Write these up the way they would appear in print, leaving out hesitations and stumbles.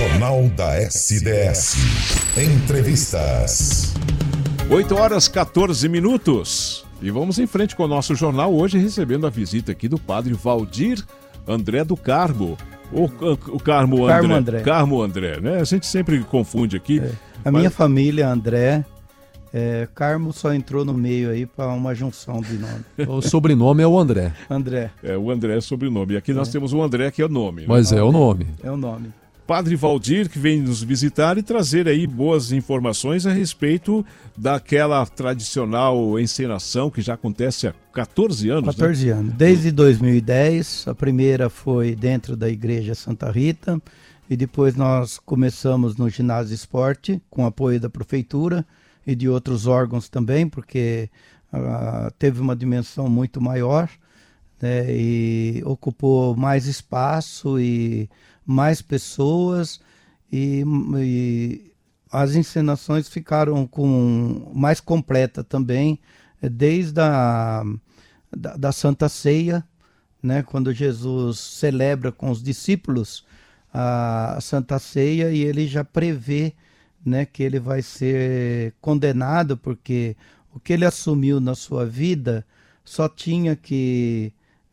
Jornal da SDS. Entrevistas. 8h14. E vamos em frente com o nosso jornal, hoje recebendo a visita aqui do padre Valdir André do Carmo. O Carmo André. Carmo André, né? A gente sempre confunde aqui. Minha família, André. Carmo só entrou no meio aí para uma junção de nome. O sobrenome é o André. André. O André é sobrenome. E aqui nós temos o André, que é o nome. Né? Mas é o nome. É o nome. Padre Valdir, que vem nos visitar e trazer aí boas informações a respeito daquela tradicional encenação que já acontece há 14 anos. 14 anos. Desde 2010, a primeira foi dentro da Igreja Santa Rita, e depois nós começamos no Ginásio Esporte, com apoio da Prefeitura e de outros órgãos também, porque teve uma dimensão muito maior, né, e ocupou mais espaço e mais pessoas, e as encenações ficaram mais completa também, desde da Santa Ceia, né, quando Jesus celebra com os discípulos a Santa Ceia, e ele já prevê, né, que ele vai ser condenado, porque o que ele assumiu na sua vida só tinha que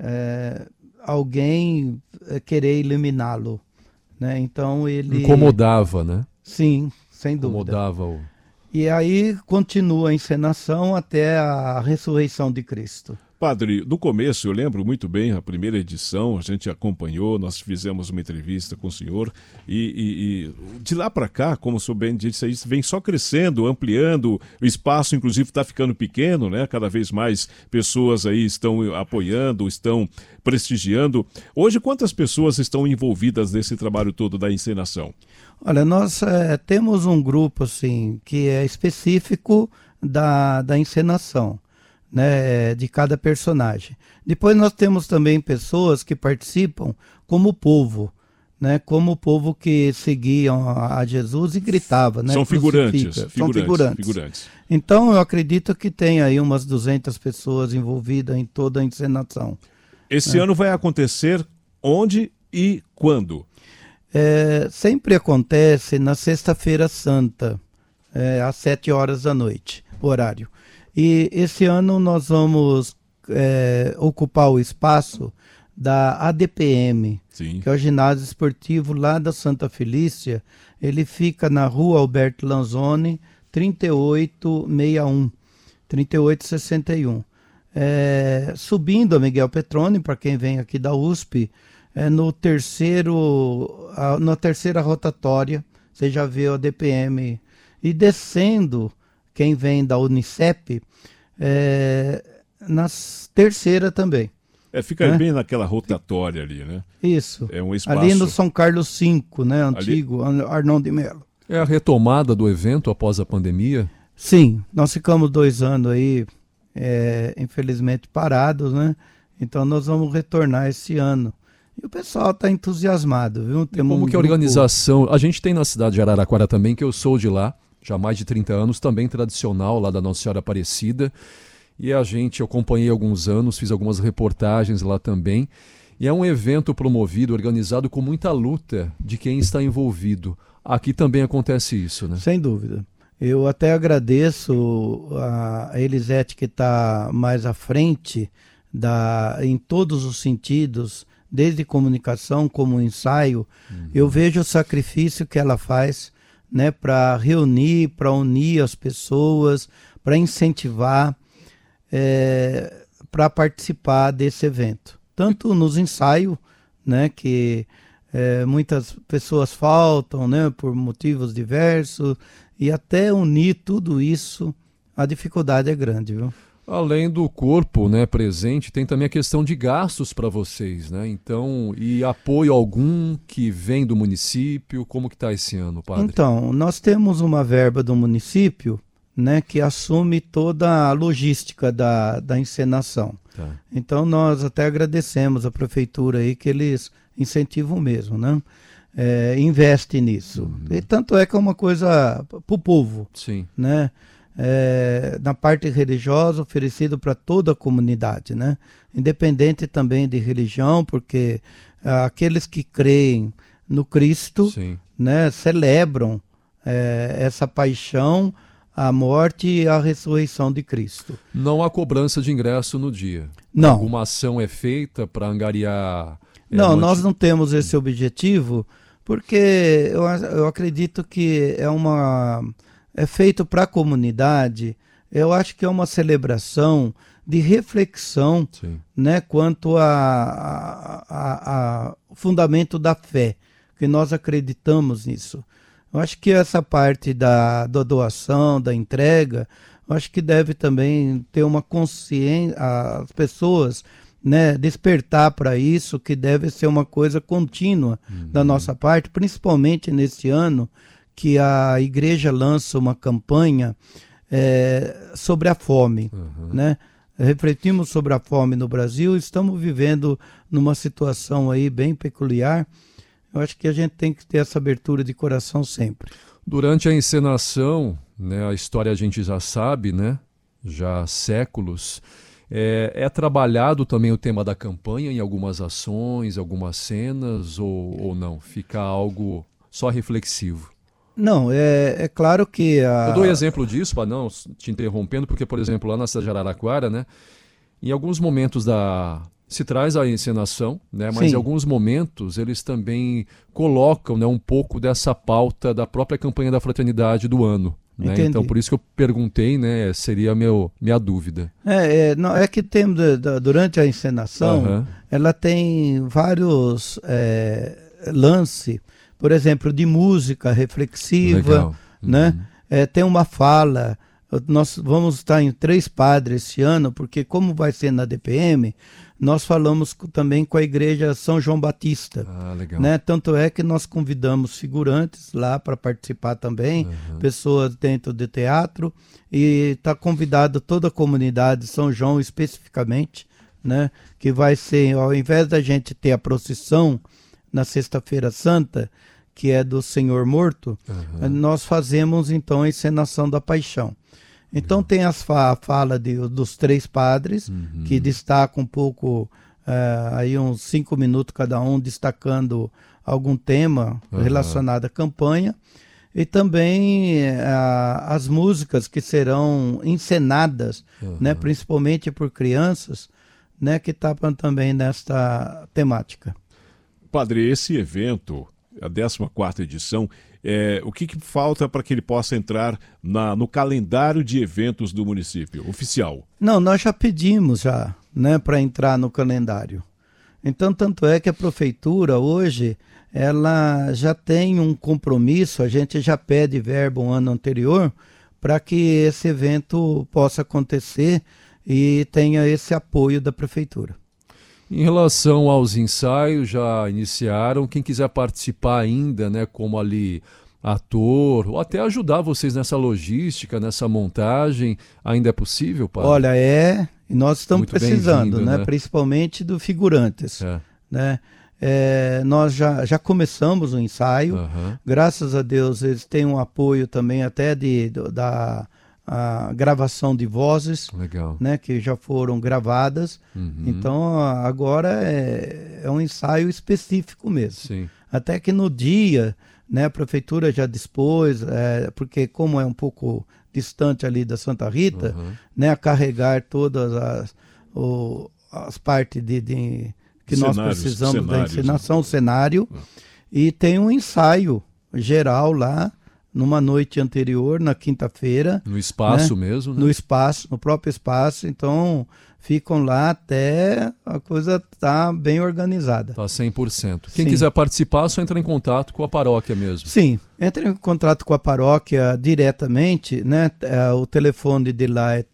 alguém querer eliminá-lo, né? Então ele incomodava, né? Sim, sem dúvida. Incomodava. E aí continua a encenação até a ressurreição de Cristo. Padre, do começo, eu lembro muito bem, a primeira edição, a gente acompanhou, nós fizemos uma entrevista com o senhor, e de lá para cá, como o senhor bem disse, isso vem só crescendo, ampliando, o espaço inclusive está ficando pequeno, né? Cada vez mais pessoas aí estão apoiando, estão prestigiando. Hoje, quantas pessoas estão envolvidas nesse trabalho todo da encenação? Olha, nós temos um grupo assim, que é específico da encenação, né, de cada personagem. Depois nós temos também pessoas que participam como povo, né, como o povo que seguiam a Jesus e gritava, né? São figurantes. Então eu acredito que tem aí umas 200 pessoas envolvidas em toda a encenação. Esse ano vai acontecer onde e quando? Sempre acontece na Sexta-feira Santa, às 7 horas da noite, horário. E esse ano nós vamos ocupar o espaço da ADPM, Sim, que é o ginásio esportivo lá da Santa Felícia. Ele fica na rua Alberto Lanzoni, 3861. Subindo a Miguel Petroni, para quem vem aqui da USP, na terceira rotatória, você já vê o ADPM. E descendo, quem vem da Unicep, na terceira também. Fica bem naquela rotatória ali, né? Isso. É um espaço... Ali no São Carlos V, né? Antigo, Arnão de Melo. É a retomada do evento após a pandemia? Sim, nós ficamos 2 anos aí, infelizmente, parados, né? Então nós vamos retornar esse ano. E o pessoal está entusiasmado, viu? Como que a organização... A gente tem na cidade de Araraquara também, que eu sou de lá, já há mais de 30 anos, também tradicional lá da Nossa Senhora Aparecida. E eu acompanhei alguns anos, fiz algumas reportagens lá também. E é um evento promovido, organizado com muita luta de quem está envolvido. Aqui também acontece isso, né? Sem dúvida. Eu até agradeço a Elisete, que está mais à frente em todos os sentidos, desde comunicação como ensaio. Eu vejo o sacrifício que ela faz, né, para reunir, para unir as pessoas, para incentivar, para participar desse evento. Tanto nos ensaios, né, que muitas pessoas faltam, né, por motivos diversos, e até unir tudo isso, a dificuldade é grande, viu? Além do corpo, né, presente, tem também a questão de gastos para vocês, né? Então, e apoio algum que vem do município? Como que está esse ano, padre? Então, nós temos uma verba do município, né, que assume toda a logística da encenação. Tá. Então, nós até agradecemos a prefeitura aí, que eles incentivam mesmo, né? Investe nisso. E tanto é que é uma coisa para o povo. Sim. Né? Na parte religiosa, oferecido para toda a comunidade, né? Independente também de religião, porque aqueles que creem no Cristo, Sim, né, celebram essa paixão, a morte e a ressurreição de Cristo. Não há cobrança de ingresso no dia? Não. Alguma ação é feita para angariar... Não, nós não temos esse objetivo, porque eu acredito que é feito para a comunidade. Eu acho que é uma celebração de reflexão, né, quanto a fundamento da fé, que nós acreditamos nisso. Eu acho que essa parte da doação, da entrega, eu acho que deve também ter uma consciência, as pessoas, né, despertar para isso, que deve ser uma coisa contínua da nossa parte, principalmente neste ano, que a igreja lança uma campanha sobre a fome, né? Refletimos sobre a fome no Brasil, estamos vivendo numa situação aí bem peculiar. Eu acho que a gente tem que ter essa abertura de coração sempre. Durante a encenação, né, a história a gente já sabe, né, já há séculos, é trabalhado também o tema da campanha em algumas ações, algumas cenas, ou não? Fica algo só reflexivo? Não, é claro que... Eu dou exemplo disso, para não te interrompendo, porque, por exemplo, lá na cidade de Araraquara, né, em alguns momentos se traz a encenação, né, mas Sim. em alguns momentos eles também colocam, né, um pouco dessa pauta da própria campanha da fraternidade do ano. Né? Então, por isso que eu perguntei, né, seria minha dúvida. Não, é que tem, durante a encenação, ela tem vários lances, por exemplo, de música reflexiva, né? Tem uma fala. Nós vamos estar em 3 padres esse ano, porque como vai ser na DPM, nós falamos também com a igreja São João Batista. Legal. Né? Tanto é que nós convidamos figurantes lá para participar também, pessoas dentro do teatro, e está convidado toda a comunidade de São João especificamente, né? Que vai ser, ao invés da gente ter a procissão na Sexta-feira Santa, que é do Senhor Morto, nós fazemos então a encenação da Paixão. Então tem a fala dos 3 padres, que destacam um pouco, aí uns 5 minutos cada um, destacando algum tema relacionado à campanha, e também as músicas que serão encenadas, né, principalmente por crianças, né, que estão também nesta temática. Padre, esse evento, a 14ª edição, o que falta para que ele possa entrar no calendário de eventos do município oficial? Não, nós já pedimos né, para entrar no calendário. Então, tanto é que a prefeitura hoje, ela já tem um compromisso, a gente já pede verba um ano anterior para que esse evento possa acontecer e tenha esse apoio da prefeitura. Em relação aos ensaios, já iniciaram. Quem quiser participar ainda, né, como ali ator, ou até ajudar vocês nessa logística, nessa montagem, ainda é possível, padre? Olha, e nós estamos precisando, né? Principalmente do figurantes. Né? Nós já começamos o ensaio, graças a Deus eles têm um apoio também até da gravação de vozes, né, que já foram gravadas. Então agora é um ensaio específico mesmo. Sim. Até que no dia, né, a prefeitura já dispôs, porque como é um pouco distante ali da Santa Rita, né, a carregar todas as partes que nós precisamos da encenação, o cenário, e tem um ensaio geral lá, numa noite anterior, na quinta-feira. No espaço, né? Mesmo, né? No próprio espaço. Então, ficam lá até a coisa tá bem organizada. Tá 100%. Quem quiser participar, só entra em contato com a paróquia mesmo. Sim, entra em contato com a paróquia diretamente, né? O telefone de lá é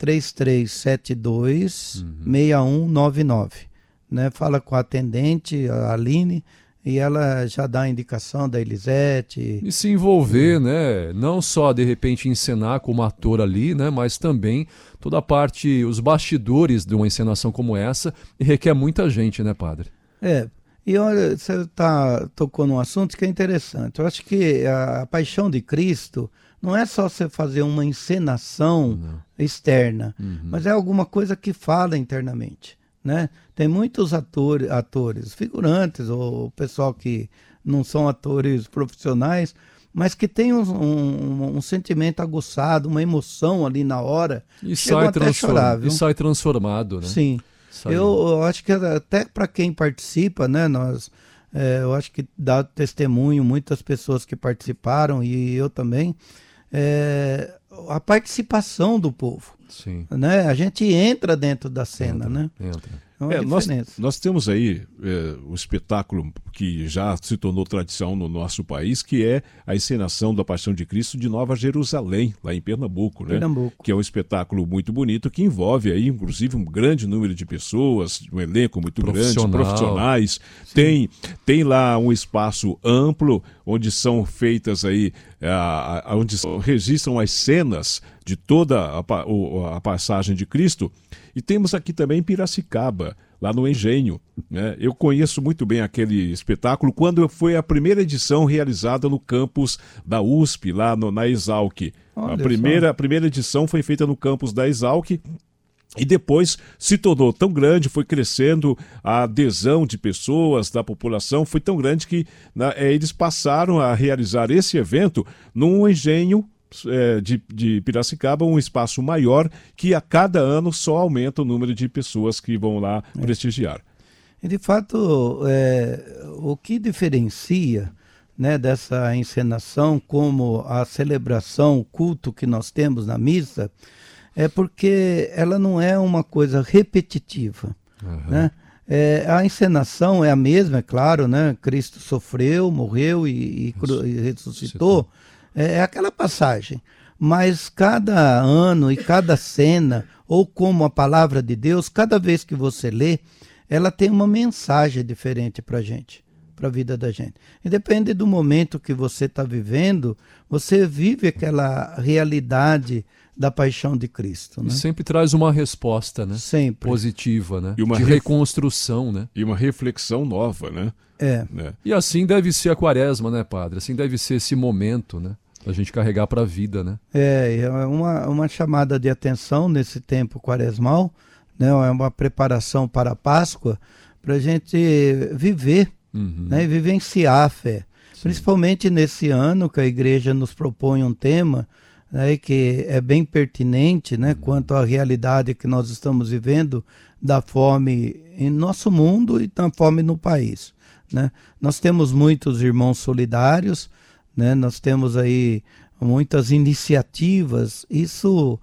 3372-6199. Né? Fala com a atendente, a Aline, e ela já dá a indicação da Elisete. E se envolver, né? Não só, de repente, encenar como ator ali, né? Mas também toda a parte, os bastidores de uma encenação como essa, e requer muita gente, né, padre? E olha, você tocou num assunto que é interessante. Eu acho que a Paixão de Cristo não é só você fazer uma encenação externa, mas é alguma coisa que fala internamente. Né? Tem muitos atores, figurantes, ou pessoal que não são atores profissionais, mas que tem um sentimento aguçado, uma emoção ali na hora. E sai até chorar, viu? E sai transformado, né? Sim. Eu acho que até para quem participa, né, eu acho que dá testemunho, muitas pessoas que participaram, e eu também, a participação do povo. Sim. Né? A gente entra dentro da cena, né? Entra. Nós temos aí o espetáculo que já se tornou tradição no nosso país, que é a encenação da Paixão de Cristo de Nova Jerusalém, lá em Pernambuco, né? Que é um espetáculo muito bonito, que envolve aí, inclusive, um grande número de pessoas, um elenco muito grande, profissionais. Tem lá um espaço amplo, onde são feitas aí, onde registram as cenas de toda a passagem de Cristo. E temos aqui também Piracicaba, lá no Engenho, né? Eu conheço muito bem aquele espetáculo quando foi a primeira edição realizada no campus da USP, lá na Exalc. A primeira edição foi feita no campus da Exalc. E depois se tornou tão grande, foi crescendo, a adesão de pessoas, da população, foi tão grande que eles passaram a realizar esse evento num engenho de Piracicaba, um espaço maior, que a cada ano só aumenta o número de pessoas que vão lá prestigiar. E de fato, o que diferencia, né, dessa encenação como a celebração, o culto que nós temos na missa, é porque ela não é uma coisa repetitiva. Né? A encenação é a mesma, é claro, né? Cristo sofreu, morreu e ressuscitou. É aquela passagem, mas cada ano e cada cena, ou como a palavra de Deus, cada vez que você lê, ela tem uma mensagem diferente para a gente, para a vida da gente. E depende do momento que você está vivendo, você vive aquela realidade da paixão de Cristo. Né? E sempre traz uma resposta, né? Sempre. Positiva, né? De reconstrução, né? E uma reflexão nova, né? E assim deve ser a quaresma, né, padre? Assim deve ser esse momento, né? A gente carregar para a vida, né? É uma chamada de atenção nesse tempo quaresmal, né? É uma preparação para a Páscoa, para a gente viver, né? E vivenciar a fé. Sim. Principalmente nesse ano que a igreja nos propõe um tema, né, que é bem pertinente, né, quanto à realidade que nós estamos vivendo da fome em nosso mundo e da fome no país. Né? Nós temos muitos irmãos solidários, né? Nós temos aí muitas iniciativas. Isso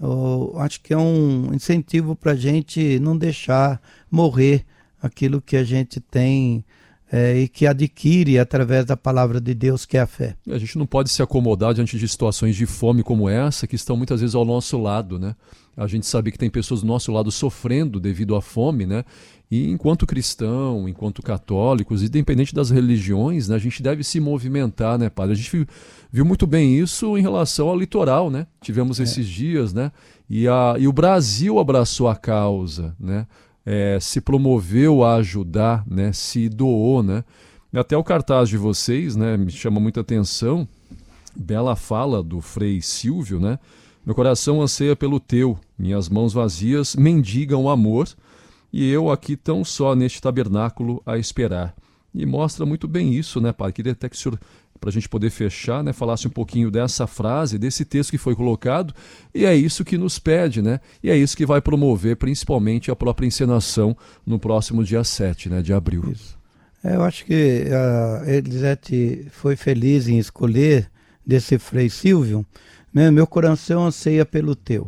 acho que é um incentivo para a gente não deixar morrer aquilo que a gente tem e que adquire através da palavra de Deus, que é a fé. A gente não pode se acomodar diante de situações de fome como essa, que estão muitas vezes ao nosso lado, né? A gente sabe que tem pessoas do nosso lado sofrendo devido à fome, né? E enquanto cristão, enquanto católicos, independente das religiões, né, a gente deve se movimentar, né, padre? A gente viu muito bem isso em relação ao litoral, né? Tivemos esses dias, né? E o Brasil abraçou a causa, né? Se promoveu a ajudar, né? Se doou, né? Até o cartaz de vocês, né, me chama muita atenção. Bela fala do Frei Silvio, né? Meu coração anseia pelo teu, minhas mãos vazias mendigam amor, e eu aqui tão só neste tabernáculo a esperar. E mostra muito bem isso, né, padre? Queria até que o senhor, para a gente poder fechar, né, falasse um pouquinho dessa frase, desse texto que foi colocado, e é isso que nos pede, né? E é isso que vai promover principalmente a própria encenação no próximo dia 7, né, de abril. Isso. Eu acho que a Elisete foi feliz em escolher desse Frei Silvio, né? Meu coração anseia pelo teu.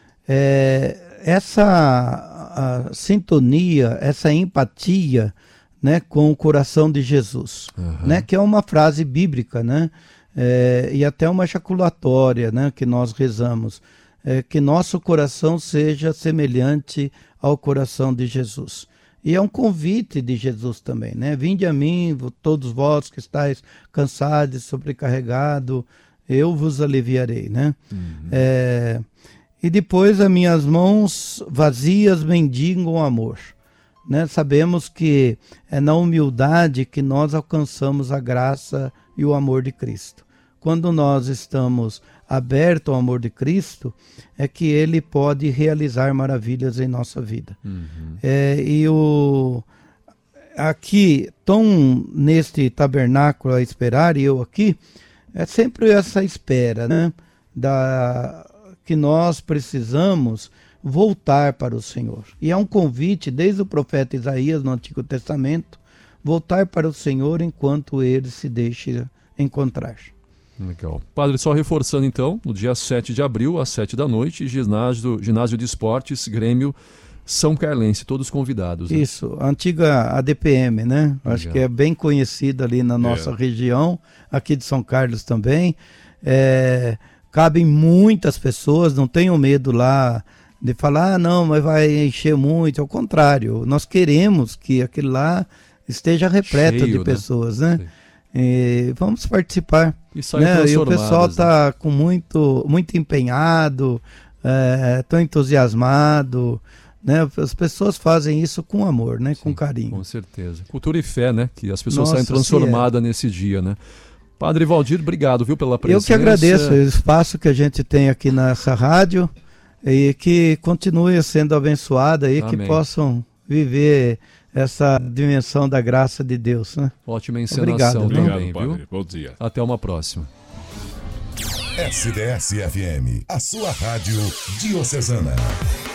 Essa sintonia, essa empatia, né, com o coração de Jesus, né, que é uma frase bíblica, né, e até uma ejaculatória, né, que nós rezamos, que nosso coração seja semelhante ao coração de Jesus. E é um convite de Jesus também, né? Vinde a mim, todos vós que estáis cansados e sobrecarregados, eu vos aliviarei, né? E depois as minhas mãos vazias mendigam amor. Né? Sabemos que é na humildade que nós alcançamos a graça e o amor de Cristo. Quando nós estamos abertos ao amor de Cristo, é que Ele pode realizar maravilhas em nossa vida. aqui estão neste tabernáculo a esperar, e eu aqui, é sempre essa espera, né? Que nós precisamos voltar para o Senhor. E é um convite desde o profeta Isaías no Antigo Testamento, voltar para o Senhor enquanto ele se deixa encontrar. Legal. Padre, só reforçando então, no dia 7 de abril, às 7 da noite, ginásio de esportes, Grêmio São Carlense, todos convidados. Né? Isso, a antiga ADPM, né? Acho que é bem conhecida ali na nossa região, aqui de São Carlos também. Cabem muitas pessoas, não tenham medo lá de falar, não, mas vai encher muito. Ao contrário, nós queremos que aquele lá esteja repleto de pessoas, né? E vamos participar. E o pessoal está com muito empenhado, tão entusiasmado, né? As pessoas fazem isso com amor, né? Com carinho. Com certeza. Cultura e fé, né? Que as pessoas saem transformadas nesse dia, né? Padre Valdir, obrigado, viu, pela presença. Eu que agradeço o espaço que a gente tem aqui nessa rádio e que continue sendo abençoada e que possam viver essa dimensão da graça de Deus, né? Ótima encenação também, padre. Viu? Bom dia. Até uma próxima. SDS-FM, a sua rádio diocesana.